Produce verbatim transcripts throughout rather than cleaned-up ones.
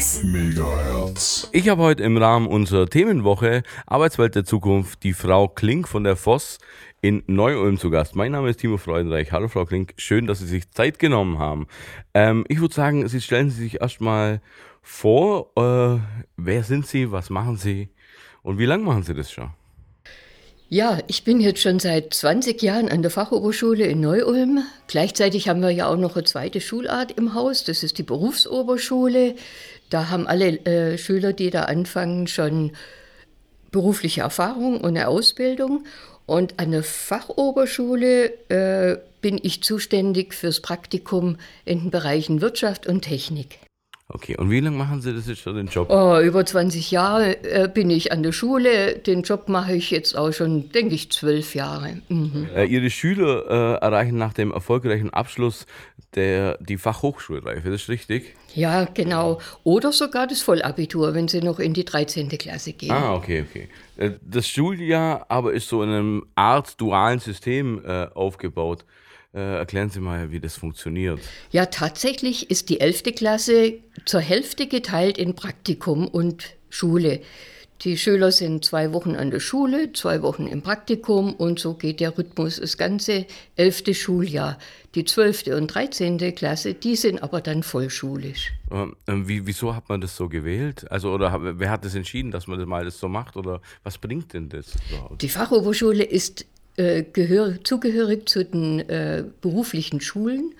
sechs Megahertz. Ich habe heute im Rahmen unserer Themenwoche Arbeitswelt der Zukunft die Frau Klink von der Voss in Neu-Ulm zu Gast. Mein Name ist Timo Freudenreich. Hallo Frau Klink, schön, dass Sie sich Zeit genommen haben. Ähm, ich würde sagen, Sie stellen Sie sich erstmal vor, äh, wer sind Sie, was machen Sie und wie lange machen Sie das schon? Ja, ich bin jetzt schon seit zwanzig Jahren an der Fachoberschule in Neu-Ulm. Gleichzeitig haben wir ja auch noch eine zweite Schulart im Haus, das ist die Berufsoberschule. Da haben alle äh, Schüler, die da anfangen, schon berufliche Erfahrung und eine Ausbildung. Und an der Fachoberschule äh, bin ich zuständig fürs Praktikum in den Bereichen Wirtschaft und Technik. Okay, und wie lange machen Sie das jetzt schon, den Job? Oh, über zwanzig Jahre äh, bin ich an der Schule. Den Job mache ich jetzt auch schon, denke ich, zwölf Jahre. Mhm. Äh, Ihre Schüler äh, erreichen nach dem erfolgreichen Abschluss der, die Fachhochschulreife, das ist richtig? Ja, genau. Oder sogar das Vollabitur, wenn sie noch in die dreizehnte Klasse gehen. Ah, okay, okay. Äh, Das Schuljahr aber ist so in einem Art dualen System äh, aufgebaut. Äh, erklären Sie mal, wie das funktioniert. Ja, tatsächlich ist die elfte Klasse zur Hälfte geteilt in Praktikum und Schule. Die Schüler sind zwei Wochen an der Schule, zwei Wochen im Praktikum und so geht der Rhythmus das ganze elfte Schuljahr. Die zwölfte und dreizehnte Klasse, die sind aber dann vollschulisch. Ähm, ähm, wie, wieso hat man das so gewählt? Also, oder hab- wer hat das entschieden, dass man das mal das so macht? Oder was bringt denn das überhaupt? Die Fachoberschule ist äh, gehör, zugehörig zu den äh, beruflichen Schulen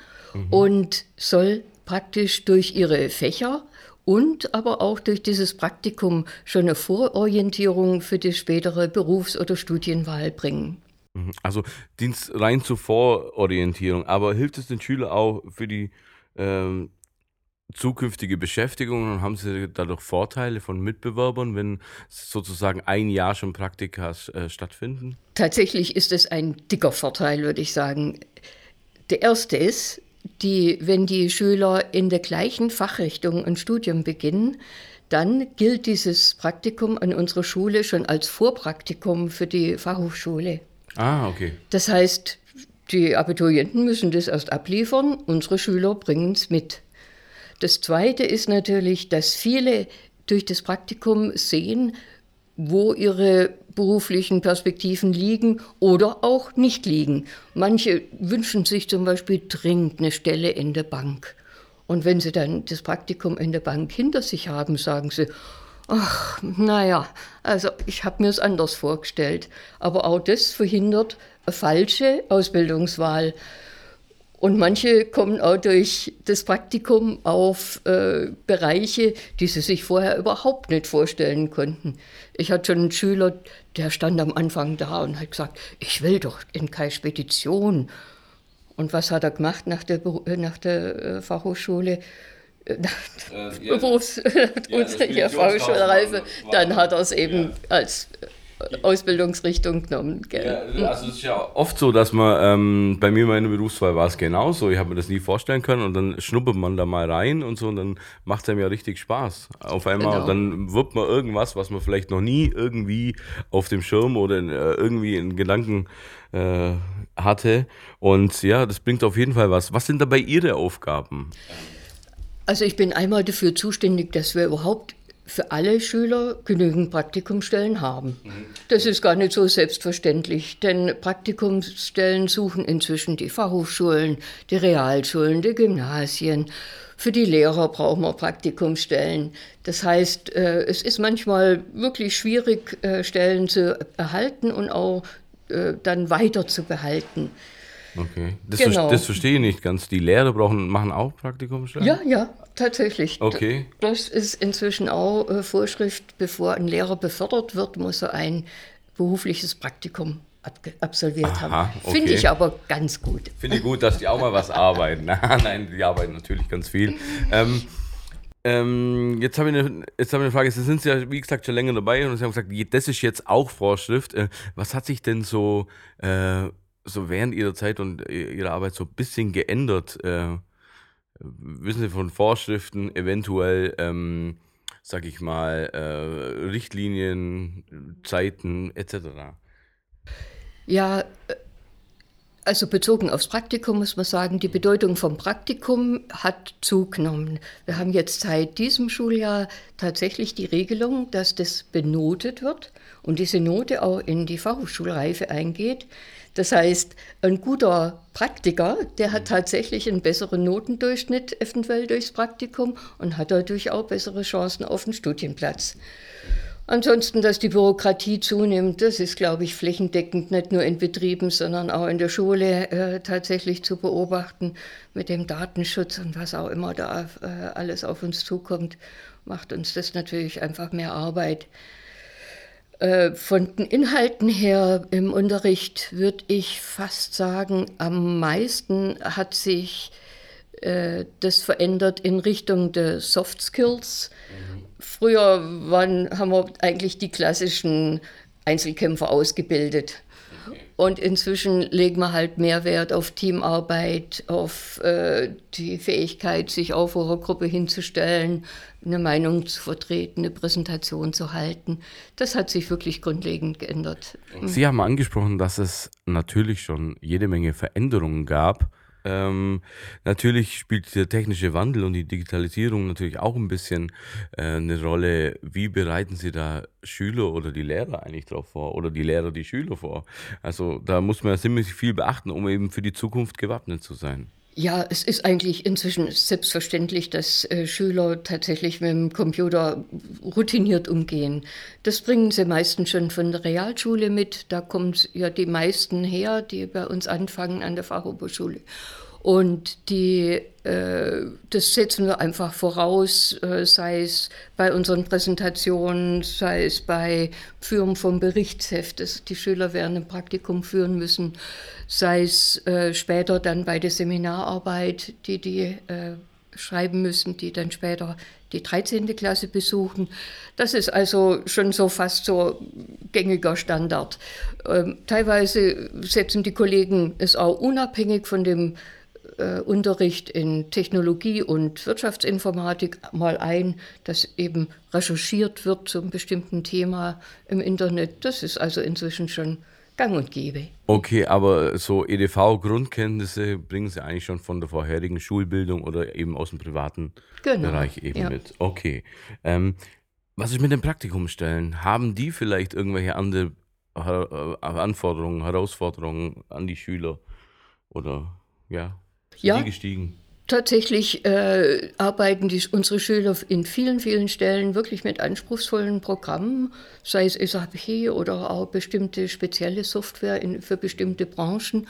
und soll praktisch durch ihre Fächer und aber auch durch dieses Praktikum schon eine Vororientierung für die spätere Berufs- oder Studienwahl bringen. Mhm. Also Dienst rein zur Vororientierung, aber hilft es den Schülern auch für die ähm, zukünftige Beschäftigung und haben sie dadurch Vorteile von Mitbewerbern, wenn sozusagen ein Jahr schon Praktika äh, stattfinden? Tatsächlich ist es ein dicker Vorteil, würde ich sagen. Der erste ist, die, wenn die Schüler in der gleichen Fachrichtung ein Studium beginnen, dann gilt dieses Praktikum an unserer Schule schon als Vorpraktikum für die Fachhochschule. Ah, okay. Das heißt, die Abiturienten müssen das erst abliefern, unsere Schüler bringen es mit. Das Zweite ist natürlich, dass viele durch das Praktikum sehen, wo ihre beruflichen Perspektiven liegen oder auch nicht liegen. Manche wünschen sich zum Beispiel dringend eine Stelle in der Bank. Und wenn sie dann das Praktikum in der Bank hinter sich haben, sagen sie, ach, naja, also ich habe mir es anders vorgestellt. Aber auch das verhindert eine falsche Ausbildungswahl. Und manche kommen auch durch das Praktikum auf äh, Bereiche, die sie sich vorher überhaupt nicht vorstellen konnten. Ich hatte schon einen Schüler, der stand am Anfang da und hat gesagt, ich will doch in keine Spedition. Und was hat er gemacht nach der, Beru- äh, nach der äh, Fachhochschule? Äh, Nach ja, Berufs- ja, ja, Fachhochschulreife. Dann hat er es eben Ja. als äh, Ausbildungsrichtung genommen. Gell? Ja, also es ist ja oft so, dass man, ähm, bei mir meine Berufswahl war es genauso, ich habe mir das nie vorstellen können und dann schnuppert man da mal rein und so und dann macht es einem ja richtig Spaß. Auf einmal, Genau. dann wird man irgendwas, was man vielleicht noch nie irgendwie auf dem Schirm oder in, äh, irgendwie in Gedanken äh, hatte und ja, das bringt auf jeden Fall was. Was sind dabei Ihre Aufgaben? Also ich bin einmal dafür zuständig, dass wir überhaupt für alle Schüler genügend Praktikumsstellen haben. Das ist gar nicht so selbstverständlich, denn Praktikumsstellen suchen inzwischen die Fachhochschulen, die Realschulen, die Gymnasien. Für die Lehrer brauchen wir Praktikumsstellen. Das heißt, äh, es ist manchmal wirklich schwierig, äh, Stellen zu erhalten und auch äh, dann weiter zu behalten. Okay, das, Genau. ver- das verstehe ich nicht ganz. Die Lehrer brauchen, machen auch Praktikumsstellen? Ja, ja, tatsächlich. Okay. Das ist inzwischen auch äh, Vorschrift, bevor ein Lehrer befördert wird, muss er ein berufliches Praktikum abge- absolviert Aha, haben. okay. Finde ich aber ganz gut. Finde ich gut, dass die auch mal was arbeiten. Nein, die arbeiten natürlich ganz viel. Ähm, ähm, jetzt habe ich, eine- jetzt hab ich eine Frage. Sie sind ja, wie gesagt, schon länger dabei und Sie haben gesagt, je- das ist jetzt auch Vorschrift. Äh, was hat sich denn so, äh, so während Ihrer Zeit und äh, Ihrer Arbeit so ein bisschen geändert? Äh, wissen Sie von Vorschriften, eventuell, ähm, sag ich mal, äh, Richtlinien, Zeiten et cetera? Ja, Also bezogen aufs Praktikum muss man sagen, die Bedeutung vom Praktikum hat zugenommen. Wir haben jetzt seit diesem Schuljahr tatsächlich die Regelung, dass das benotet wird und diese Note auch in die Fachhochschulreife eingeht. Das heißt, ein guter Praktiker, der hat tatsächlich einen besseren Notendurchschnitt eventuell durchs Praktikum und hat dadurch auch bessere Chancen auf einen Studienplatz. Ansonsten, dass die Bürokratie zunimmt, das ist, glaube ich, flächendeckend nicht nur in Betrieben, sondern auch in der Schule äh, tatsächlich zu beobachten. Mit dem Datenschutz und was auch immer da äh, alles auf uns zukommt, macht uns das natürlich einfach mehr Arbeit. Äh, von den Inhalten her im Unterricht würde ich fast sagen, am meisten hat sich äh, das verändert in Richtung der Soft Skills. Mhm. Früher waren, haben wir eigentlich die klassischen Einzelkämpfer ausgebildet. Okay. Und inzwischen legen wir halt mehr Wert auf Teamarbeit, auf äh, die Fähigkeit, sich auch vor einer Gruppe hinzustellen, eine Meinung zu vertreten, eine Präsentation zu halten. Das hat sich wirklich grundlegend geändert. Sie haben angesprochen, dass es natürlich schon jede Menge Veränderungen gab. Ähm, natürlich spielt der technische Wandel und die Digitalisierung natürlich auch ein bisschen äh, eine Rolle. Wie bereiten Sie da Schüler oder die Lehrer eigentlich drauf vor oder die Lehrer die Schüler vor? Also da muss man ja ziemlich viel beachten, um eben für die Zukunft gewappnet zu sein. Ja, es ist eigentlich inzwischen selbstverständlich, dass äh, Schüler tatsächlich mit dem Computer routiniert umgehen. Das bringen sie meistens schon von der Realschule mit. Da kommen ja die meisten her, die bei uns anfangen an der Fachhochschule. Und die, äh, das setzen wir einfach voraus, äh, sei es bei unseren Präsentationen, sei es bei Führung vom Berichtsheft, das die Schüler während dem Praktikum führen müssen, sei es äh, später dann bei der Seminararbeit, die die äh, schreiben müssen, die dann später die dreizehnte Klasse besuchen. Das ist also schon so fast so gängiger Standard. Ähm, teilweise setzen die Kollegen es auch unabhängig von dem äh, Unterricht in Technologie und Wirtschaftsinformatik mal ein, dass eben recherchiert wird zu einem bestimmten Thema im Internet. Das ist also inzwischen schon gang und gäbe. Okay, aber so E D V-Grundkenntnisse bringen Sie eigentlich schon von der vorherigen Schulbildung oder eben aus dem privaten Genau, Bereich eben ja. mit. Okay. Ähm, was ist mit den Praktikumsstellen? Haben die vielleicht irgendwelche andere Her- äh, Anforderungen, Herausforderungen an die Schüler? Oder ja, sind Ja, die gestiegen? tatsächlich äh, arbeiten die, unsere Schüler in vielen, vielen Stellen wirklich mit anspruchsvollen Programmen, sei es S A P oder auch bestimmte spezielle Software in, für bestimmte Branchen.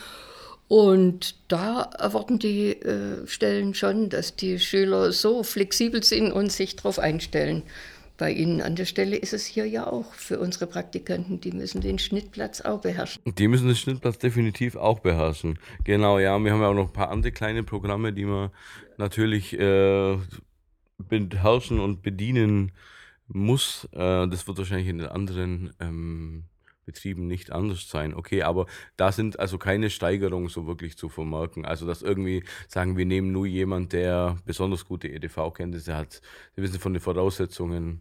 Und da erwarten die äh, Stellen schon, dass die Schüler so flexibel sind und sich darauf einstellen. Bei Ihnen an der Stelle ist es hier ja auch für unsere Praktikanten, die müssen den Schnittplatz auch beherrschen. Die müssen den Schnittplatz definitiv auch beherrschen. Genau, ja. Wir haben ja auch noch ein paar andere kleine Programme, die man natürlich äh, beherrschen und bedienen muss. Äh, das wird wahrscheinlich in den anderen ähm, Betrieben nicht anders sein. Okay, aber da sind also keine Steigerungen so wirklich zu vermerken. Also, dass irgendwie sagen, wir nehmen nur jemand, der besonders gute E D V-Kenntnisse hat. Sie wissen von den Voraussetzungen.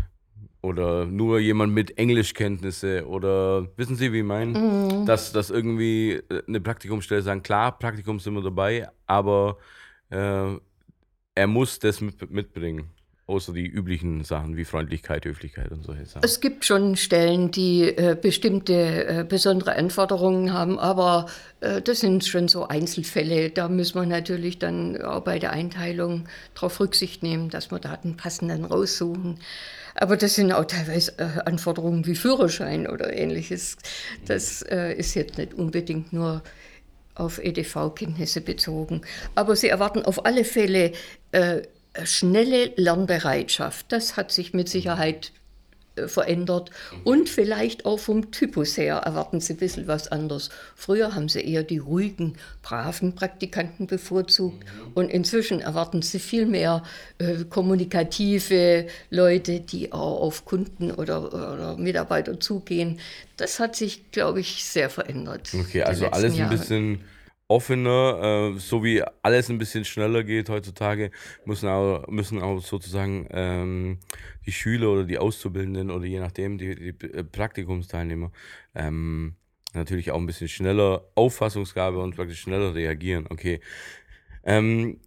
Oder nur jemand mit Englischkenntnisse oder wissen Sie, wie ich meine? Mhm. Dass, dass irgendwie äh, eine Praktikumsstelle sagen, klar, Praktikum sind wir dabei, aber äh, er muss das mit, mitbringen. Außer die üblichen Sachen wie Freundlichkeit, Höflichkeit und solche Sachen. Es gibt schon Stellen, die äh, bestimmte äh, besondere Anforderungen haben, aber äh, das sind schon so Einzelfälle. Da müssen wir natürlich dann auch bei der Einteilung darauf Rücksicht nehmen, dass wir da den passenden raussuchen. Aber das sind auch teilweise äh, Anforderungen wie Führerschein oder ähnliches. Das äh, ist jetzt nicht unbedingt nur auf E D V-Kenntnisse bezogen. Aber sie erwarten auf alle Fälle äh, schnelle Lernbereitschaft. Das hat sich mit Sicherheit äh, verändert. Und vielleicht auch vom Typus her erwarten sie ein bisschen was anderes. Früher haben sie eher die ruhigen, braven Praktikanten bevorzugt. Und inzwischen erwarten sie viel mehr äh, kommunikative Leute, die auch auf Kunden oder, oder Mitarbeiter zugehen. Das hat sich, glaube ich, sehr verändert. Okay, die also letzten alles ein Jahre. bisschen offener, äh, so wie alles ein bisschen schneller geht heutzutage, müssen auch, müssen auch sozusagen ähm, die Schüler oder die Auszubildenden oder je nachdem die, die äh, Praktikumsteilnehmer ähm, natürlich auch ein bisschen schneller Auffassungsgabe und praktisch schneller reagieren. Okay. Ähm,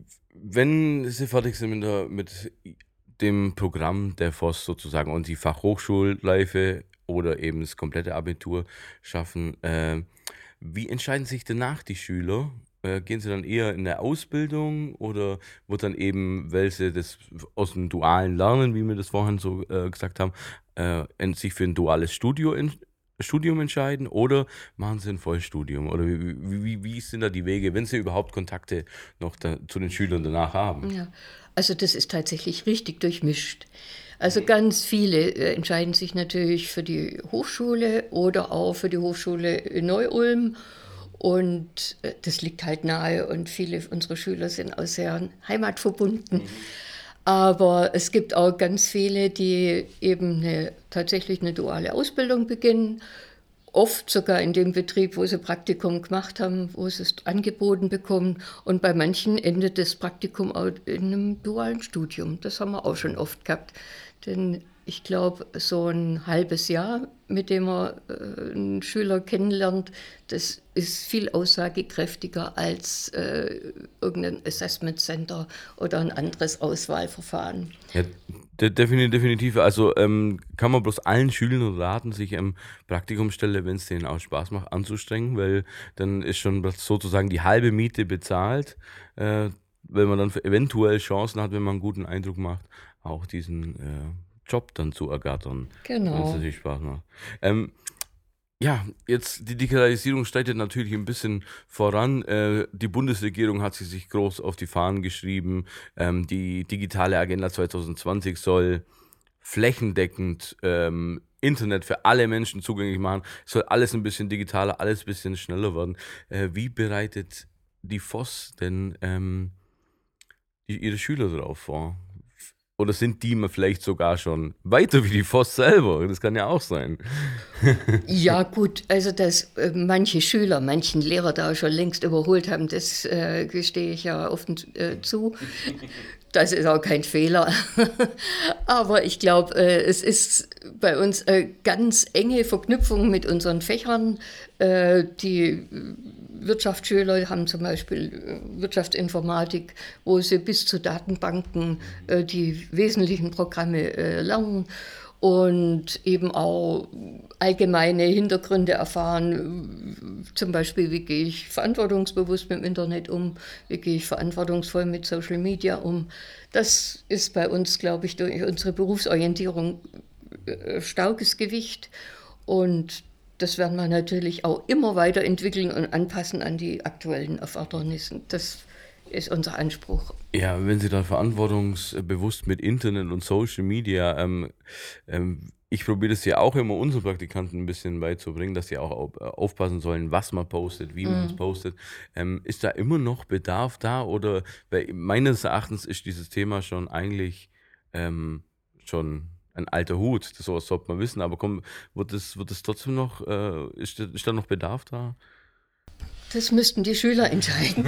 wenn Sie fertig sind mit, der, mit dem Programm der F O S sozusagen und die Fachhochschulreife oder eben das komplette Abitur schaffen, äh, wie entscheiden sich danach die Schüler? Äh, gehen sie dann eher in der Ausbildung oder wird dann eben, weil sie das aus dem dualen Lernen, wie wir das vorhin so äh, gesagt haben, äh, en- sich für ein duales Studio in, Studium entscheiden oder machen sie ein Vollstudium? Oder wie, wie, wie, wie sind da die Wege, wenn sie überhaupt Kontakte noch da, zu den Schülern danach haben? Ja, also das ist tatsächlich richtig durchmischt. Also ganz viele äh, entscheiden sich natürlich für die Hochschule oder auch für die Hochschule in Neu-Ulm. Und äh, das liegt halt nahe und viele unserer Schüler sind auch sehr heimatverbunden. Aber es gibt auch ganz viele, die eben eine, tatsächlich eine duale Ausbildung beginnen, oft sogar in dem Betrieb, wo sie Praktikum gemacht haben, wo sie es angeboten bekommen. Und bei manchen endet das Praktikum auch in einem dualen Studium. Das haben wir auch schon oft gehabt. Denn ich glaube, so ein halbes Jahr, mit dem man äh, einen Schüler kennenlernt, das ist viel aussagekräftiger als äh, irgendein Assessment Center oder ein anderes Auswahlverfahren. Ja, de defini definitiv. Also, ähm, kann man bloß allen Schülern raten, sich am Praktikumsstelle, wenn es denen auch Spaß macht, anzustrengen, weil dann ist schon sozusagen die halbe Miete bezahlt, äh, weil man dann eventuell Chancen hat, wenn man einen guten Eindruck macht, auch diesen äh, Job dann zu ergattern, wenn es Genau. natürlich Spaß macht. Ähm, ja, jetzt die Digitalisierung schreitet natürlich ein bisschen voran. Äh, die Bundesregierung hat sie sich groß auf die Fahnen geschrieben. Ähm, die digitale Agenda zwanzig zwanzig soll flächendeckend ähm, Internet für alle Menschen zugänglich machen. Es soll alles ein bisschen digitaler, alles ein bisschen schneller werden. Äh, wie bereitet die F O S denn ähm, die, ihre Schüler darauf vor? Oder sind die mal vielleicht sogar schon weiter wie die F O S selber? Das kann ja auch sein. Ja, gut, also dass äh, manche Schüler, manchen Lehrer da schon längst überholt haben, das äh, gestehe ich ja offen äh, zu. Das ist auch kein Fehler. Aber ich glaube, äh, es ist bei uns äh, ganz enge Verknüpfung mit unseren Fächern. Äh, die Wirtschaftsschüler haben zum Beispiel äh, Wirtschaftsinformatik, wo sie bis zu Datenbanken äh, die wesentlichen Programme äh, lernen und eben auch allgemeine Hintergründe erfahren. Zum Beispiel, wie gehe ich verantwortungsbewusst mit dem Internet um, wie gehe ich verantwortungsvoll mit Social Media um. Das ist bei uns, glaube ich, durch unsere Berufsorientierung äh, starkes Gewicht. Und das werden wir natürlich auch immer weiterentwickeln und anpassen an die aktuellen Erfordernissen. Das ist unser Anspruch. Ja, wenn Sie dann verantwortungsbewusst mit Internet und Social Media, ähm, ähm, ich probiere das ja auch immer unseren Praktikanten ein bisschen beizubringen, dass sie auch auf, äh, aufpassen sollen, was man postet, wie man es postet. Ähm, ist da immer noch Bedarf da oder weil meines Erachtens ist dieses Thema schon eigentlich ähm, schon ein alter Hut, das sowas sollte man wissen, aber komm, wird es wird es trotzdem noch, äh, ist, da- ist da noch Bedarf da? Das müssten die Schüler entscheiden.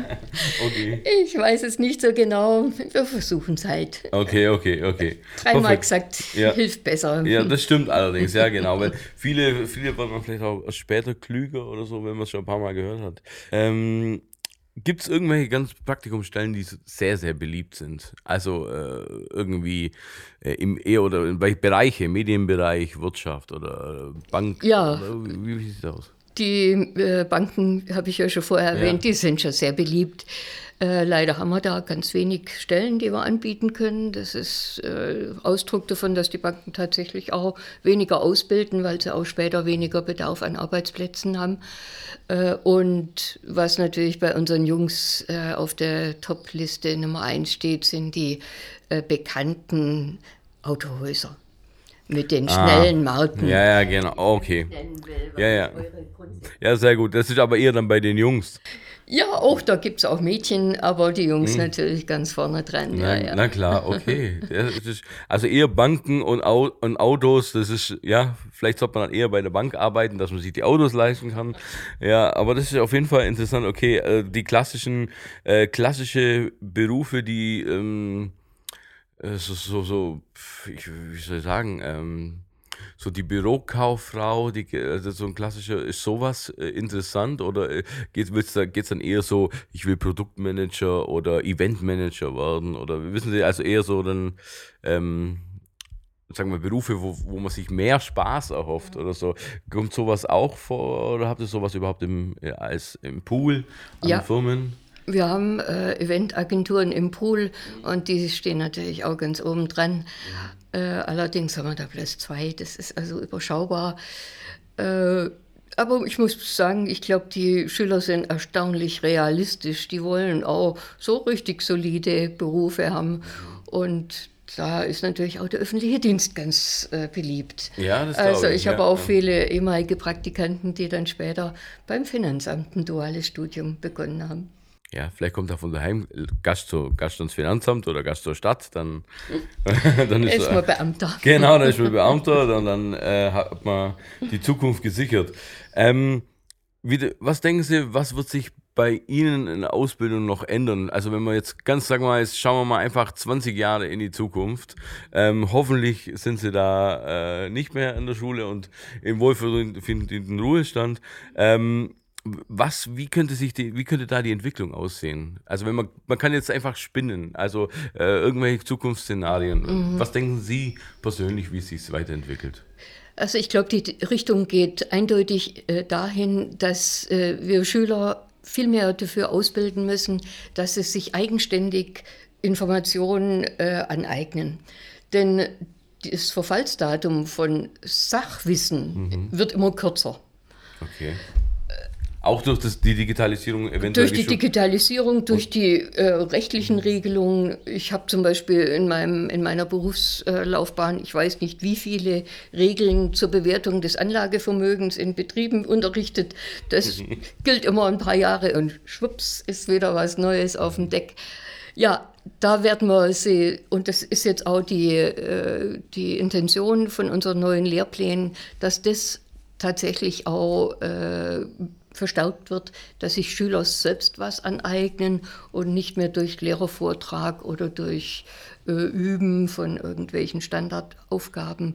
Okay. Ich weiß es nicht so genau. Wir versuchen es halt. Okay, okay, okay. Dreimal Perfekt. gesagt, Ja. hilft besser. Ja, das stimmt allerdings, ja genau, weil viele, viele werden dann vielleicht auch später klüger oder so, wenn man es schon ein paar Mal gehört hat. Ähm, Gibt es irgendwelche ganz Praktikumsstellen, die sehr, sehr beliebt sind? Also äh, irgendwie äh, im eher oder in welche Bereiche, Medienbereich, Wirtschaft oder äh, Bank, Ja. oder wie, wie sieht das aus? Die äh, Banken, habe ich ja schon vorher Ja. erwähnt, die sind schon sehr beliebt. Äh, leider haben wir da ganz wenig Stellen, die wir anbieten können. Das ist äh, Ausdruck davon, dass die Banken tatsächlich auch weniger ausbilden, weil sie auch später weniger Bedarf an Arbeitsplätzen haben. Äh, und was natürlich bei unseren Jungs äh, auf der Top-Liste Nummer eins steht, sind die äh, bekannten Autohäuser mit den schnellen Marken. Ja, ja, genau, okay. Ja, ja. Ja, sehr gut. Das ist aber eher dann bei den Jungs. Ja, auch da gibt es auch Mädchen, aber die Jungs natürlich ganz vorne dran. Na, Ja, ja. na klar, okay. Ja, das ist, also eher Banken und, Au und Autos, das ist, ja, vielleicht sollte man dann eher bei der Bank arbeiten, dass man sich die Autos leisten kann. Ja, aber das ist auf jeden Fall interessant. Okay, äh, die klassischen, äh, klassische Berufe, die ähm, äh, so, so, so, pf, ich, wie soll ich sagen, ähm, so die Bürokauffrau, die, also so ein klassischer, ist sowas äh, interessant oder äh, geht es da, geht's dann eher so, ich will Produktmanager oder Eventmanager werden oder wissen Sie, also eher so dann, ähm, sagen wir, Berufe, wo, wo man sich mehr Spaß erhofft oder so. Kommt sowas auch vor oder habt ihr sowas überhaupt im, äh, als, im Pool an Ja. Firmen? Wir haben äh, Eventagenturen im Pool und die stehen natürlich auch ganz oben dran. Äh, allerdings haben wir da bloß zwei, das ist also überschaubar. Äh, aber ich muss sagen, ich glaube, die Schüler sind erstaunlich realistisch. Die wollen auch so richtig solide Berufe haben. Und da ist natürlich auch der öffentliche Dienst ganz äh, beliebt. Ja, das Also glaube ich, ich habe ja, auch ja. viele ehemalige Praktikanten, die dann später beim Finanzamt ein duales Studium begonnen haben. Ja, vielleicht kommt er von daheim, Gast, zu, Gast ans Finanzamt oder Gast zur Stadt, dann, dann ist, Ist man Beamter. Genau, dann ist man Beamter, dann, dann äh, hat man die Zukunft gesichert. Ähm, wie, was denken Sie, was wird sich bei Ihnen in der Ausbildung noch ändern? Also wenn wir jetzt ganz, sagen wir mal, jetzt schauen wir mal einfach zwanzig Jahre in die Zukunft. Ähm, hoffentlich sind Sie da äh, nicht mehr in der Schule und im wohlverdienten Ruhestand. Ähm, Was, wie könnte sich die, wie könnte da die Entwicklung aussehen? Also wenn man, man kann jetzt einfach spinnen, also äh, irgendwelche Zukunftsszenarien. Mhm. Was denken Sie persönlich, wie es sich weiterentwickelt? Also ich glaube, die Richtung geht eindeutig äh, dahin, dass äh, wir Schüler viel mehr dafür ausbilden müssen, dass sie sich eigenständig Informationen äh, aneignen. Denn das Verfallsdatum von Sachwissen wird immer kürzer. Okay. Auch durch das, die Digitalisierung eventuell? Durch die Digitalisierung, durch die äh, rechtlichen Regelungen. Ich habe zum Beispiel in, meinem, in meiner Berufslaufbahn, ich weiß nicht wie viele Regeln zur Bewertung des Anlagevermögens in Betrieben unterrichtet. Das gilt immer ein paar Jahre und schwupps ist wieder was Neues auf dem Deck. Ja, da werden wir sehen, und das ist jetzt auch die, äh, die Intention von unseren neuen Lehrplänen, dass das tatsächlich auch äh, verstärkt wird, dass sich Schüler selbst was aneignen und nicht mehr durch Lehrervortrag oder durch äh, Üben von irgendwelchen Standardaufgaben.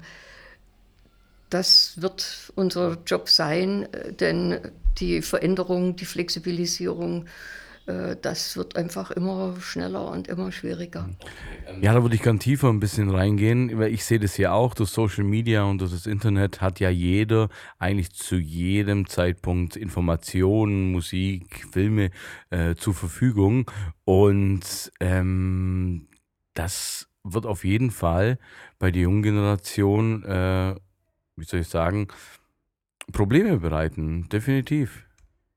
Das wird unser Job sein, denn die Veränderung, die Flexibilisierung, äh, das wird einfach immer schneller und immer schwieriger. Ja, da würde ich ganz tiefer ein bisschen reingehen, weil ich sehe das ja auch, durch Social Media und durch das Internet hat ja jeder eigentlich zu jedem Zeitpunkt Informationen, Musik, Filme äh, zur Verfügung und ähm, das wird auf jeden Fall bei der jungen Generation, äh, wie soll ich sagen, Probleme bereiten, definitiv.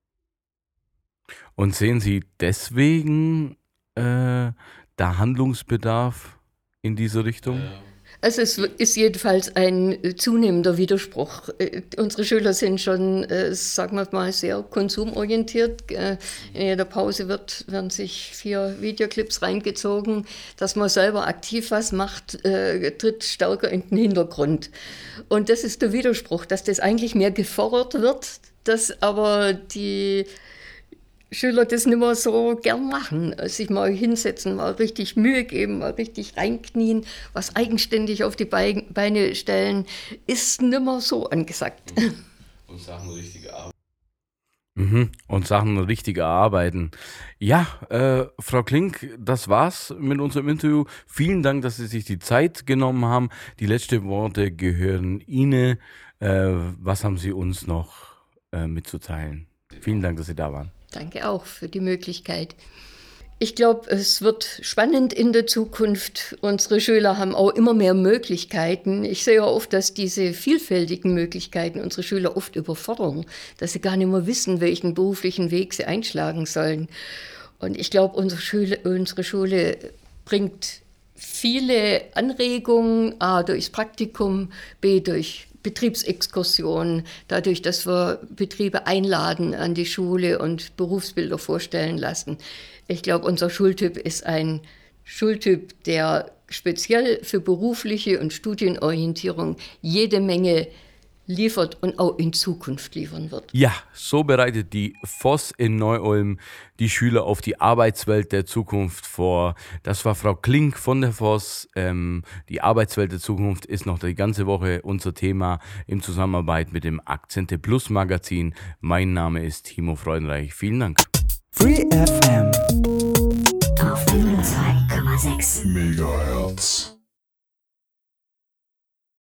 Und sehen Sie deswegen äh, da Handlungsbedarf in diese Richtung? Also es ist jedenfalls ein zunehmender Widerspruch. Äh, Unsere Schüler sind schon, äh, sagen wir mal, sehr konsumorientiert. Äh, In jeder Pause wird, werden sich vier Videoclips reingezogen. Dass man selber aktiv was macht, äh, tritt stärker in den Hintergrund. Und das ist der Widerspruch, dass das eigentlich mehr gefordert wird, dass aber die Schüler das nicht mehr so gern machen, sich mal hinsetzen, mal richtig Mühe geben, mal richtig reinknien, was eigenständig auf die Beine stellen, ist nicht mehr so angesagt. Und Sachen richtig arbeiten. Mhm. Und Sachen richtig erarbeiten. Ja, äh, Frau Klink, das war's mit unserem Interview. Vielen Dank, dass Sie sich die Zeit genommen haben. Die letzten Worte gehören Ihnen. Äh, was haben Sie uns noch äh, mitzuteilen? Vielen Dank, dass Sie da waren. Danke auch für die Möglichkeit. Ich glaube, es wird spannend in der Zukunft. Unsere Schüler haben auch immer mehr Möglichkeiten. Ich sehe auch oft, dass diese vielfältigen Möglichkeiten unsere Schüler oft überfordern, dass sie gar nicht mehr wissen, welchen beruflichen Weg sie einschlagen sollen. Und ich glaube, unsere Schule, unsere Schule bringt viele Anregungen, A, durchs Praktikum, B, durch Betriebsexkursionen, dadurch, dass wir Betriebe einladen an die Schule und Berufsbilder vorstellen lassen. Ich glaube, unser Schultyp ist ein Schultyp, der speziell für berufliche und Studienorientierung jede Menge liefert und auch in Zukunft liefern wird. Ja, so bereitet die F O S in Neu-Ulm die Schüler auf die Arbeitswelt der Zukunft vor. Das war Frau Klink von der F O S. Ähm, die Arbeitswelt der Zukunft ist noch die ganze Woche unser Thema in Zusammenarbeit mit dem Akzente Plus Magazin. Mein Name ist Timo Freudenreich. Vielen Dank. Free F M auf hundertzwei Komma sechs Megahertz.